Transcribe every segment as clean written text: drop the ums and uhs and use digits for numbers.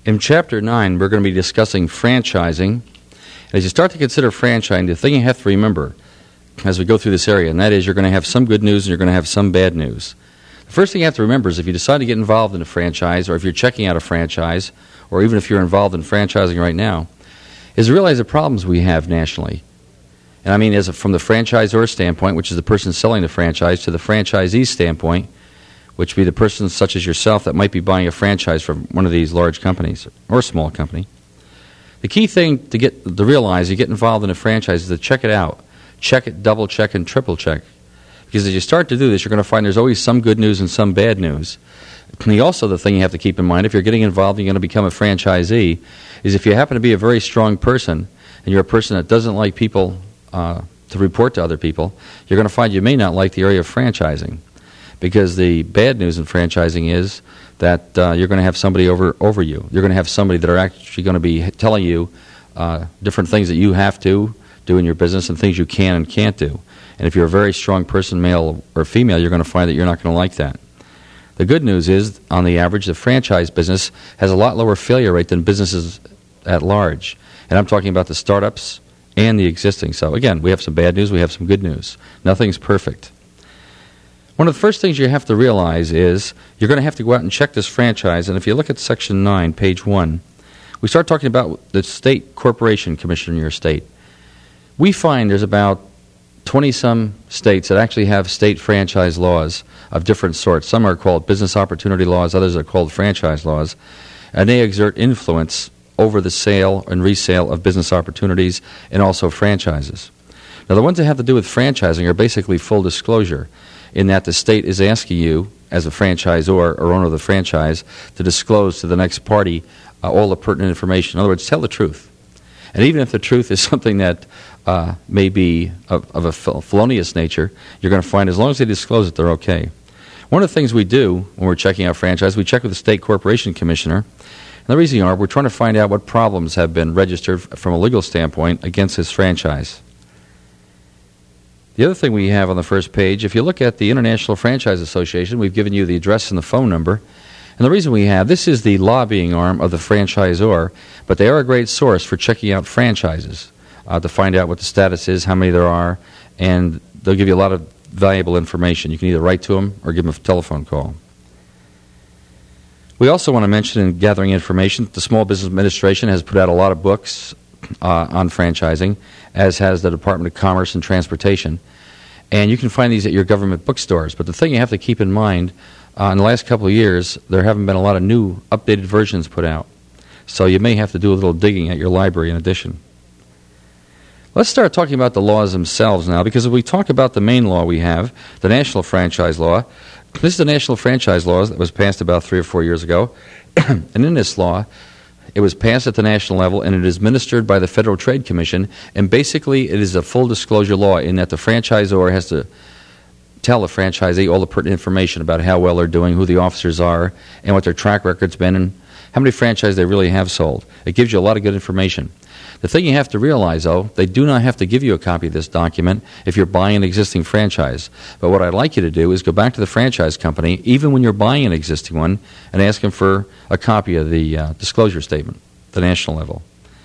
In Chapter 9, we're going to be discussing franchising. As you start to consider franchising, the thing you have to remember as we go through this area, and that is you're going to have some good news and you're going to have some bad news. The first thing you have to remember is if you decide to get involved in a franchise, or if you're checking out a franchise, or even if you're involved in franchising right now, is to realize the problems we have nationally. And I mean from the franchisor standpoint, which is the person selling the franchise, to the franchisee standpoint, which would be the person such as yourself that might be buying a franchise from one of these large companies or a small company. The key thing to realize you get involved in a franchise is to check it out. Check it, double check, and triple check. Because as you start to do this, you're going to find there's always some good news and some bad news. And also the thing you have to keep in mind, if you're getting involved and you're going to become a franchisee, is if you happen to be a very strong person, and you're a person that doesn't like people to report to other people, you're going to find you may not like the area of franchising. Because the bad news in franchising is that you're going to have somebody over you. You're going to have somebody that are actually going to be telling you different things that you have to do in your business and things you can and can't do. And if you're a very strong person, male or female, you're going to find that you're not going to like that. The good news is, on the average, the franchise business has a lot lower failure rate than businesses at large. And I'm talking about the startups and the existing. So again, we have some bad news, we have some good news. Nothing's perfect. One of the first things you have to realize is you're going to have to go out and check this franchise. And if you look at Section 9, page 1, we start talking about the state corporation commission in your state. We find there's about 20-some states that actually have state franchise laws of different sorts. Some are called business opportunity laws, others are called franchise laws, and they exert influence over the sale and resale of business opportunities and also franchises. Now, the ones that have to do with franchising are basically full disclosure, in that the state is asking you, as a franchisor or owner of the franchise, to disclose to the next party all the pertinent information. In other words, tell the truth. And even if the truth is something that may be of a felonious nature, you're going to find as long as they disclose it, they're okay. One of the things we do when we're checking out franchise, we check with the state corporation commissioner. And the reason we're trying to find out what problems have been registered from a legal standpoint against this franchise. The other thing we have on the first page, if you look at the International Franchise Association, we've given you the address and the phone number. And the reason we have, this is the lobbying arm of the franchisor, but they are a great source for checking out franchises to find out what the status is, how many there are, and they'll give you a lot of valuable information. You can either write to them or give them a telephone call. We also want to mention in gathering information, the Small Business Administration has put out a lot of books on franchising, as has the Department of Commerce and Transportation. And you can find these at your government bookstores. But the thing you have to keep in mind, in the last couple of years, there haven't been a lot of new, updated versions put out. So you may have to do a little digging at your library in addition. Let's start talking about the laws themselves now, because if we talk about the main law we have, the National Franchise Law, this is the National Franchise Law that was passed about 3 or 4 years ago. And in this law, it was passed at the national level, and it is administered by the Federal Trade Commission. And basically, it is a full disclosure law in that the franchisor has to tell the franchisee all the pertinent information about how well they're doing, who the officers are, and what their track record's been, and how many franchises they really have sold. It gives you a lot of good information. The thing you have to realize, though, they do not have to give you a copy of this document if you're buying an existing franchise. But what I'd like you to do is go back to the franchise company, even when you're buying an existing one, and ask them for a copy of the disclosure statement at the national level.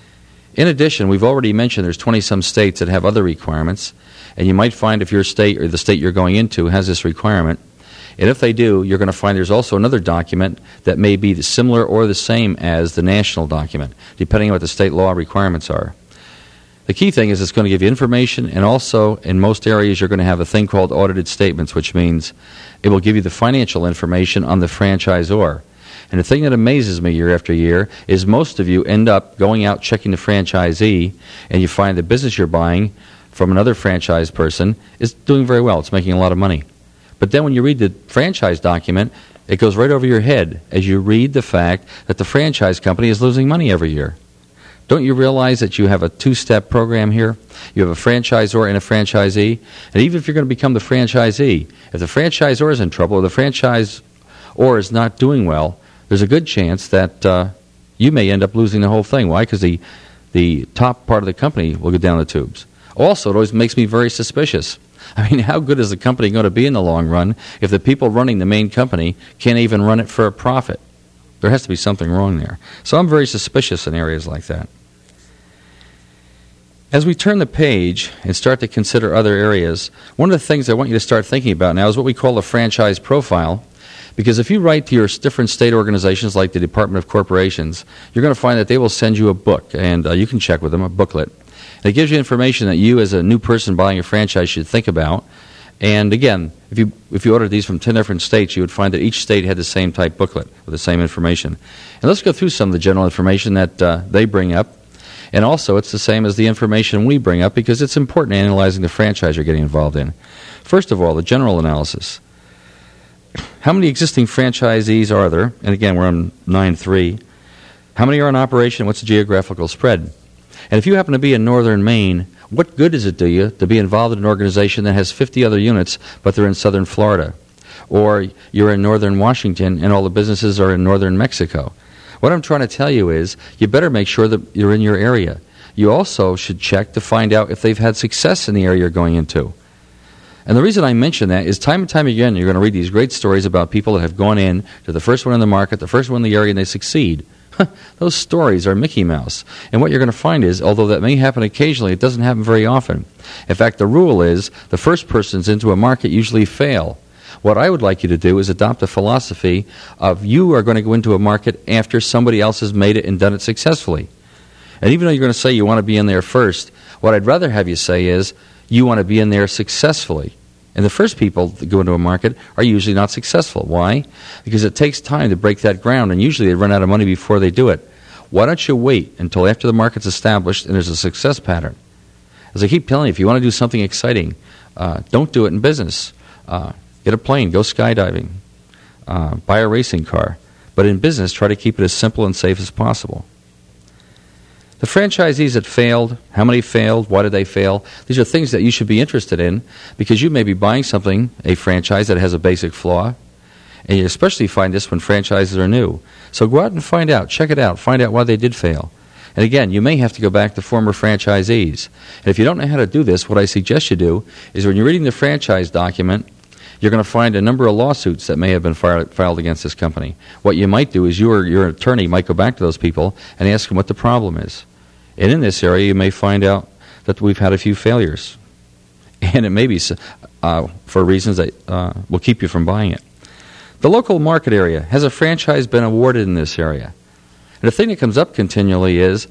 In addition, we've already mentioned there's 20-some states that have other requirements, and you might find if your state or the state you're going into has this requirement. And if they do, you're going to find there's also another document that may be similar or the same as the national document, depending on what the state law requirements are. The key thing is it's going to give you information, and also in most areas you're going to have a thing called audited statements, which means it will give you the financial information on the franchisor. And the thing that amazes me year after year is most of you end up going out checking the franchisee, and you find the business you're buying from another franchise person is doing very well. It's making a lot of money. But then when you read the franchise document, it goes right over your head as you read the fact that the franchise company is losing money every year. Don't you realize that you have a two-step program here? You have a franchisor and a franchisee. And even if you're going to become the franchisee, if the franchisor is in trouble or the franchisor is not doing well, there's a good chance that you may end up losing the whole thing. Why? Because the top part of the company will go down the tubes. Also, it always makes me very suspicious. I mean, how good is the company going to be in the long run if the people running the main company can't even run it for a profit? There has to be something wrong there. So I'm very suspicious in areas like that. As we turn the page and start to consider other areas, one of the things I want you to start thinking about now is what we call a franchise profile. Because if you write to your different state organizations like the Department of Corporations, you're going to find that they will send you a book, and you can check with them, a booklet. And it gives you information that you as a new person buying a franchise should think about. And again, if you ordered these from 10 different states, you would find that each state had the same type booklet with the same information. And let's go through some of the general information that they bring up. And also, it's the same as the information we bring up because it's important in analyzing the franchise you're getting involved in. First of all, the general analysis. How many existing franchisees are there? And again, we're on 9.3. How many are in operation? What's the geographical spread? And if you happen to be in northern Maine, what good does it do you to be involved in an organization that has 50 other units, but they're in southern Florida? Or you're in northern Washington and all the businesses are in northern Mexico? What I'm trying to tell you is you better make sure that you're in your area. You also should check to find out if they've had success in the area you're going into. And the reason I mention that is time and time again you're going to read these great stories about people that have gone in to the first one in the market, the first one in the area, and they succeed. Those stories are Mickey Mouse. And what you're going to find is, although that may happen occasionally, it doesn't happen very often. In fact, the rule is the first persons into a market usually fail. What I would like you to do is adopt a philosophy of you are going to go into a market after somebody else has made it and done it successfully. And even though you're going to say you want to be in there first, what I'd rather have you say is you want to be in there successfully. And the first people that go into a market are usually not successful. Why? Because it takes time to break that ground, and usually they run out of money before they do it. Why don't you wait until after the market's established and there's a success pattern? As I keep telling you, if you want to do something exciting, don't do it in business. Get a plane, go skydiving, buy a racing car. But in business, try to keep it as simple and safe as possible. The franchisees that failed, how many failed, why did they fail? These are things that you should be interested in because you may be buying something, a franchise that has a basic flaw, and you especially find this when franchises are new. So go out and find out, check it out, find out why they did fail. And again, you may have to go back to former franchisees. And if you don't know how to do this, what I suggest you do is when you're reading the franchise document, you're going to find a number of lawsuits that may have been filed against this company. What you might do is your attorney might go back to those people and ask them what the problem is. And in this area, you may find out that we've had a few failures. And it may be for reasons that will keep you from buying it. The local market area. Has a franchise been awarded in this area? And the thing that comes up continually is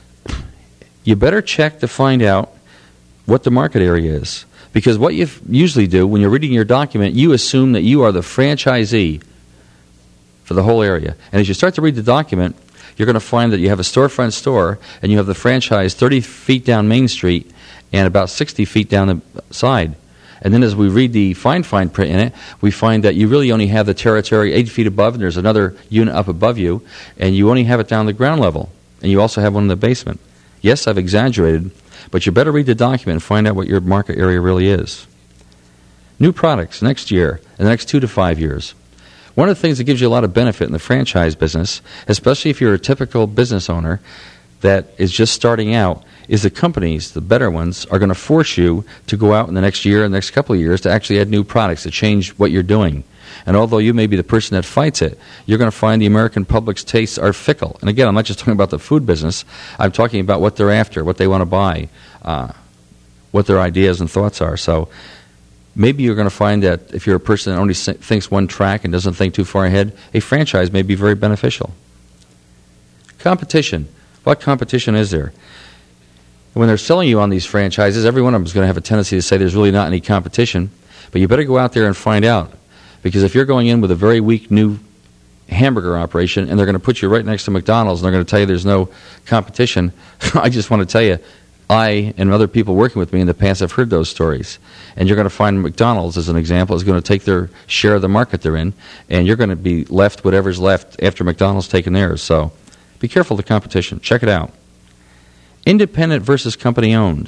you better check to find out what the market area is. Because what you usually do when you're reading your document, you assume that you are the franchisee for the whole area. And as you start to read the document, you're going to find that you have a storefront store and you have the franchise 30 feet down Main Street and about 60 feet down the side. And then as we read the fine print in it, we find that you really only have the territory 8 feet above and there's another unit up above you, and you only have it down the ground level. And you also have one in the basement. Yes, I've exaggerated, but you better read the document and find out what your market area really is. New products next year, in the next 2 to 5 years. One of the things that gives you a lot of benefit in the franchise business, especially if you're a typical business owner that is just starting out, is the companies, the better ones, are going to force you to go out in the next year and the next couple of years to actually add new products to change what you're doing. And although you may be the person that fights it, you're going to find the American public's tastes are fickle. And again, I'm not just talking about the food business. I'm talking about what they're after, what they want to buy, what their ideas and thoughts are. So maybe you're going to find that if you're a person that only thinks one track and doesn't think too far ahead, a franchise may be very beneficial. Competition. What competition is there? When they're selling you on these franchises, every one of them is going to have a tendency to say there's really not any competition. But you better go out there and find out. Because if you're going in with a very weak new hamburger operation and they're going to put you right next to McDonald's and they're going to tell you there's no competition, I just want to tell you, I and other people working with me in the past have heard those stories. And you're going to find McDonald's, as an example, is going to take their share of the market they're in, and you're going to be left whatever's left after McDonald's taken theirs. So be careful of the competition. Check it out. Independent versus company-owned.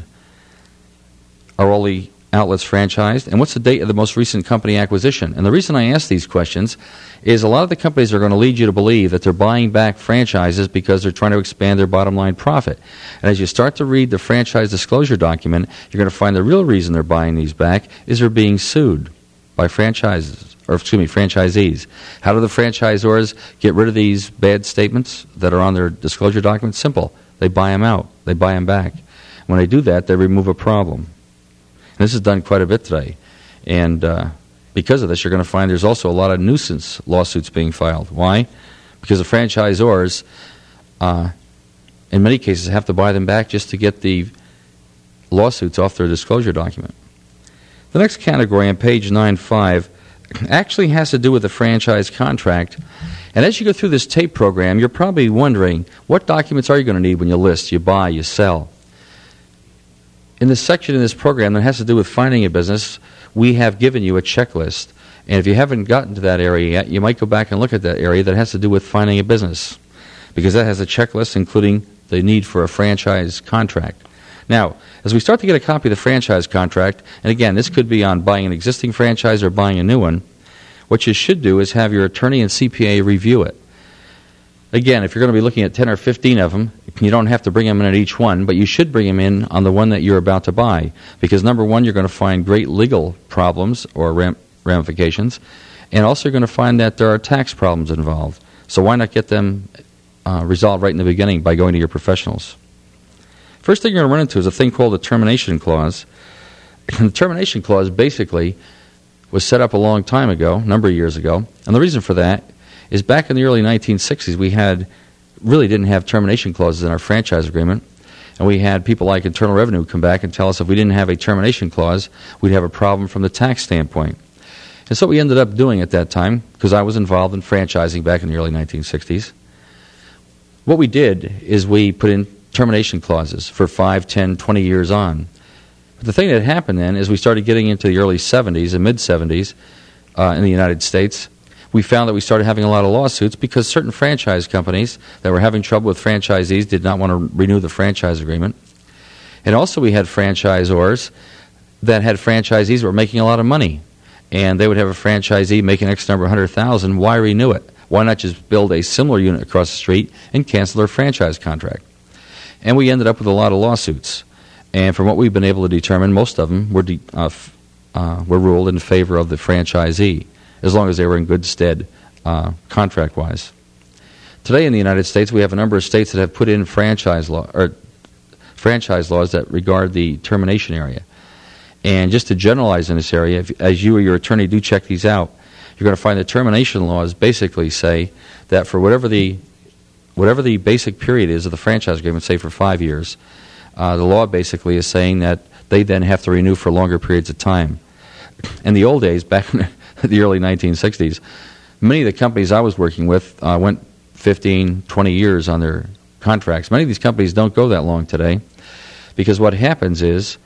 Are all the outlets franchised? And what's the date of the most recent company acquisition? And the reason I ask these questions is a lot of the companies are going to lead you to believe that they're buying back franchises because they're trying to expand their bottom line profit. And as you start to read the franchise disclosure document, you're going to find the real reason they're buying these back is they're being sued by franchises franchisees. How do the franchisors get rid of these bad statements that are on their disclosure documents? Simple. They buy them out. They buy them back. When they do that, they remove a problem. And this is done quite a bit today. And because of this, you're going to find there's also a lot of nuisance lawsuits being filed. Why? Because the franchisors, in many cases, have to buy them back just to get the lawsuits off their disclosure document. The next category on page 9.5 actually has to do with the franchise contract. And as you go through this tape program, you're probably wondering, what documents are you going to need when you list, you buy, you sell? In this section in this program that has to do with finding a business, we have given you a checklist. And if you haven't gotten to that area yet, you might go back and look at that area that has to do with finding a business, because that has a checklist including the need for a franchise contract. Now, as we start to get a copy of the franchise contract, and again, this could be on buying an existing franchise or buying a new one, what you should do is have your attorney and CPA review it. Again, if you're going to be looking at 10 or 15 of them, you don't have to bring them in at each one, but you should bring them in on the one that you're about to buy, because number one, you're going to find great legal problems or ramifications, and also you're going to find that there are tax problems involved. So why not get them resolved right in the beginning by going to your professionals? First thing you're going to run into is a thing called a termination clause. And the termination clause basically was set up a long time ago, a number of years ago, and the reason for that is back in the early 1960s we really didn't have termination clauses in our franchise agreement, and we had people like Internal Revenue come back and tell us if we didn't have a termination clause, we'd have a problem from the tax standpoint. And so what we ended up doing at that time, because I was involved in franchising back in the early 1960s, what we did is we put in termination clauses for 5, 10, 20 years on. But the thing that happened then is we started getting into the early 70s and mid-70s in the United States. We found that we started having a lot of lawsuits because certain franchise companies that were having trouble with franchisees did not want to renew the franchise agreement. And also we had franchisors that had franchisees that were making a lot of money. And they would have a franchisee making X number of $100,000. Why renew it? Why not just build a similar unit across the street and cancel their franchise contract? And we ended up with a lot of lawsuits. And from what we've been able to determine, most of them were ruled in favor of the franchisee, as long as they were in good stead contract-wise. Today in the United States, we have a number of states that have put in franchise laws that regard the termination area. And just to generalize in this area, as you or your attorney do check these out, you're going to find the termination laws basically say that for whatever the basic period is of the franchise agreement, say for 5 years, the law basically is saying that they then have to renew for longer periods of time. In the old days, back in the early 1960s, many of the companies I was working with went 15, 20 years on their contracts. Many of these companies don't go that long today, because what happens is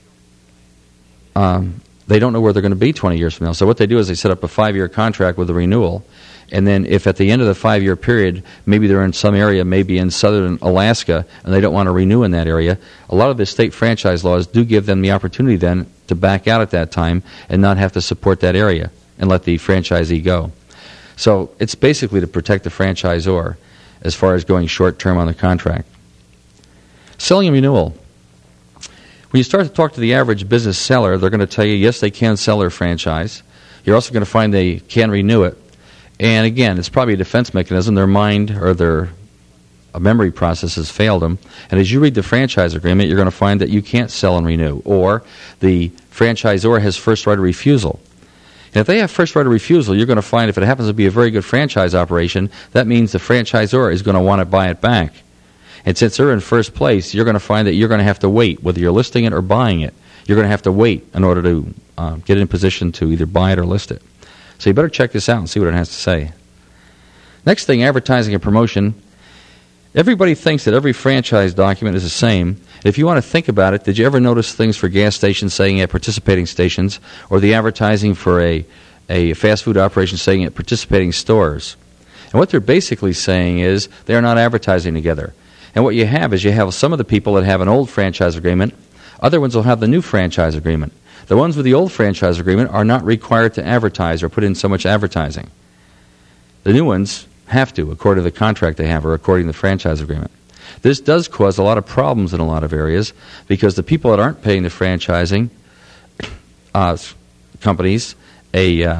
they don't know where they're going to be 20 years from now. So what they do is they set up a 5-year contract with a renewal, and then if at the end of the 5-year period, maybe they're in some area, maybe in southern Alaska, and they don't want to renew in that area, a lot of the state franchise laws do give them the opportunity then to back out at that time and not have to support that area and let the franchisee go. So it's basically to protect the franchisor as far as going short-term on the contract. Selling and renewal. When you start to talk to the average business seller, they're going to tell you, yes, they can sell their franchise. You're also going to find they can renew it. And again, it's probably a defense mechanism. Their mind or their memory process has failed them. And as you read the franchise agreement, you're going to find that you can't sell and renew, or the franchisor has first right of refusal. And if they have first right of refusal, you're going to find if it happens to be a very good franchise operation, that means the franchisor is going to want to buy it back. And since they're in first place, you're going to find that you're going to have to wait, whether you're listing it or buying it. You're going to have to wait in order to get in position to either buy it or list it. So you better check this out and see what it has to say. Next thing, advertising and promotion. Everybody thinks that every franchise document is the same. If you want to think about it, did you ever notice things for gas stations saying at participating stations, or the advertising for a fast food operation saying at participating stores? And what they're basically saying is they're not advertising together. And what you have is you have some of the people that have an old franchise agreement. Other ones will have the new franchise agreement. The ones with the old franchise agreement are not required to advertise or put in so much advertising. The new ones have to, according to the contract they have or according to the franchise agreement. This does cause a lot of problems in a lot of areas, because the people that aren't paying the franchising companies a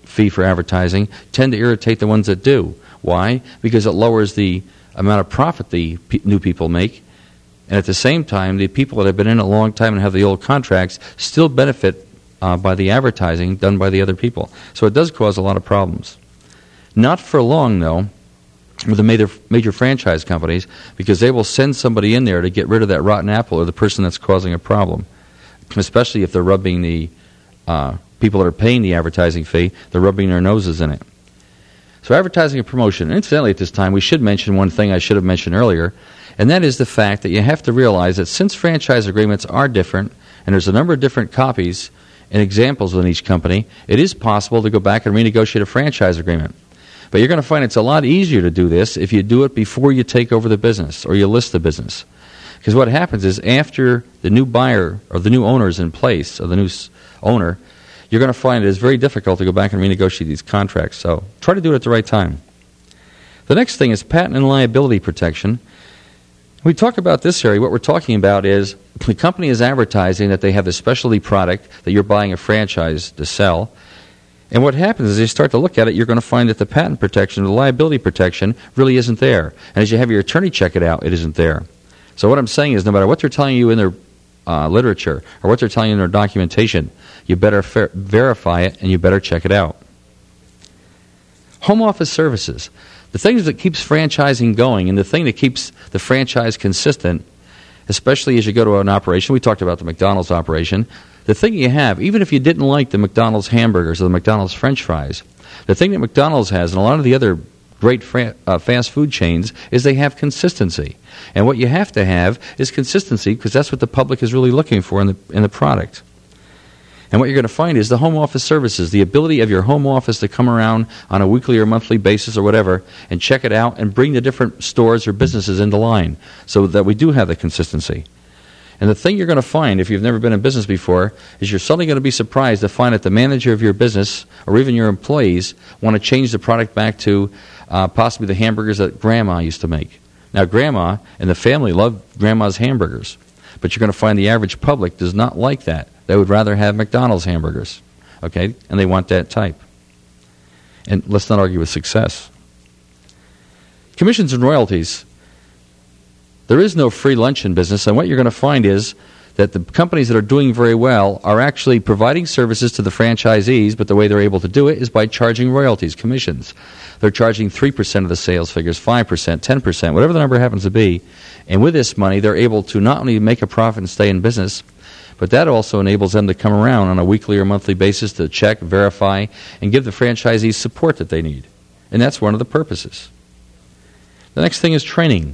fee for advertising tend to irritate the ones that do. Why? Because it lowers the amount of profit the new people make, and at the same time, the people that have been in a long time and have the old contracts still benefit by the advertising done by the other people. So it does cause a lot of problems. Not for long, though, with the major franchise companies, because they will send somebody in there to get rid of that rotten apple or the person that's causing a problem, especially if they're rubbing the people that are paying the advertising fee, they're rubbing their noses in it. So advertising and promotion. And incidentally, at this time, we should mention one thing I should have mentioned earlier, and that is the fact that you have to realize that since franchise agreements are different, and there's a number of different copies and examples within each company, it is possible to go back and renegotiate a franchise agreement. But you're going to find it's a lot easier to do this if you do it before you take over the business or you list the business. Because what happens is after the new buyer or the new owner is in place, or the new owner, you're going to find it is very difficult to go back and renegotiate these contracts. So try to do it at the right time. The next thing is patent and liability protection. When we talk about this area, what we're talking about is the company is advertising that they have a specialty product that you're buying a franchise to sell. And what happens is you start to look at it, you're going to find that the patent protection, the liability protection, really isn't there. And as you have your attorney check it out, it isn't there. So what I'm saying is no matter what they're telling you in their literature or what they're telling you in their documentation, you better verify it and you better check it out. Home office services. The things that keeps franchising going and the thing that keeps the franchise consistent, especially as you go to an operation, we talked about the McDonald's operation, the thing you have, even if you didn't like the McDonald's hamburgers or the McDonald's French fries, the thing that McDonald's has and a lot of the other great fast food chains is they have consistency. And what you have to have is consistency because that's what the public is really looking for in the product. And what you're going to find is the home office services, the ability of your home office to come around on a weekly or monthly basis or whatever and check it out and bring the different stores or businesses into line so that we do have the consistency. And the thing you're going to find, if you've never been in business before, is you're suddenly going to be surprised to find that the manager of your business or even your employees want to change the product back to possibly the hamburgers that Grandma used to make. Now, Grandma and the family love Grandma's hamburgers, but you're going to find the average public does not like that. They would rather have McDonald's hamburgers, okay? And they want that type. And let's not argue with success. Commissions and royalties. There is no free lunch in business, and what you're going to find is that the companies that are doing very well are actually providing services to the franchisees, but the way they're able to do it is by charging royalties, commissions. They're charging 3% of the sales figures, 5%, 10%, whatever the number happens to be. And with this money, they're able to not only make a profit and stay in business, but that also enables them to come around on a weekly or monthly basis to check, verify, and give the franchisees support that they need. And that's one of the purposes. The next thing is training.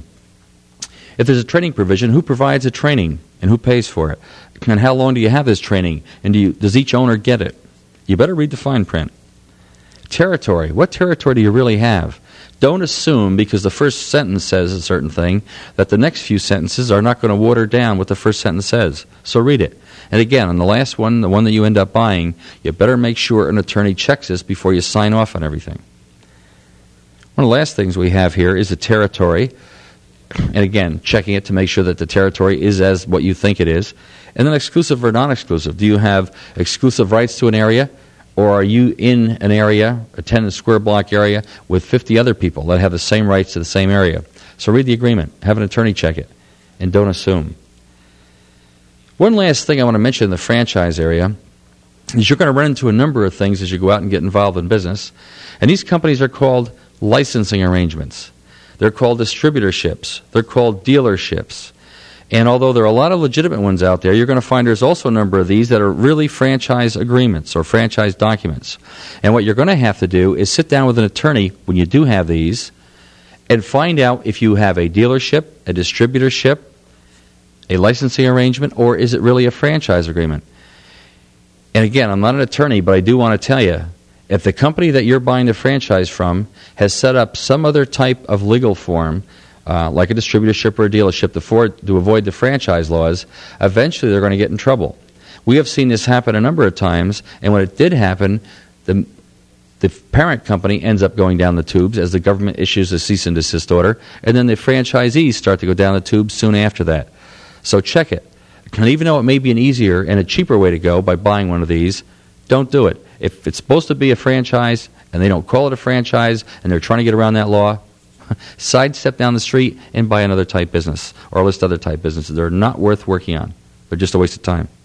If there's a training provision, who provides the training and who pays for it? And how long do you have this training? And does each owner get it? You better read the fine print. Territory. What territory do you really have? Don't assume because the first sentence says a certain thing that the next few sentences are not going to water down what the first sentence says. So read it. And again, on the last one, the one that you end up buying, you better make sure an attorney checks this before you sign off on everything. One of the last things we have here is the territory. And again, checking it to make sure that the territory is as what you think it is. And then exclusive or non-exclusive. Do you have exclusive rights to an area? Or are you in an area, a 10 square block area, with 50 other people that have the same rights to the same area? So read the agreement. Have an attorney check it. And don't assume. One last thing I want to mention in the franchise area is you're going to run into a number of things as you go out and get involved in business. And these companies are called licensing arrangements. They're called distributorships. They're called dealerships. And although there are a lot of legitimate ones out there, you're going to find there's also a number of these that are really franchise agreements or franchise documents. And what you're going to have to do is sit down with an attorney when you do have these and find out if you have a dealership, a distributorship, a licensing arrangement, or is it really a franchise agreement? And again, I'm not an attorney, but I do want to tell you, if the company that you're buying the franchise from has set up some other type of legal form, like a distributorship or a dealership, to avoid the franchise laws, eventually they're going to get in trouble. We have seen this happen a number of times, and when it did happen, the parent company ends up going down the tubes as the government issues a cease and desist order, and then the franchisees start to go down the tubes soon after that. So check it. And even though it may be an easier and a cheaper way to go by buying one of these, don't do it. if it's supposed to be a franchise and they don't call it a franchise and they're trying to get around that law, sidestep down the street and buy another type business or list other type businesses. They're not worth working on. They're just a waste of time.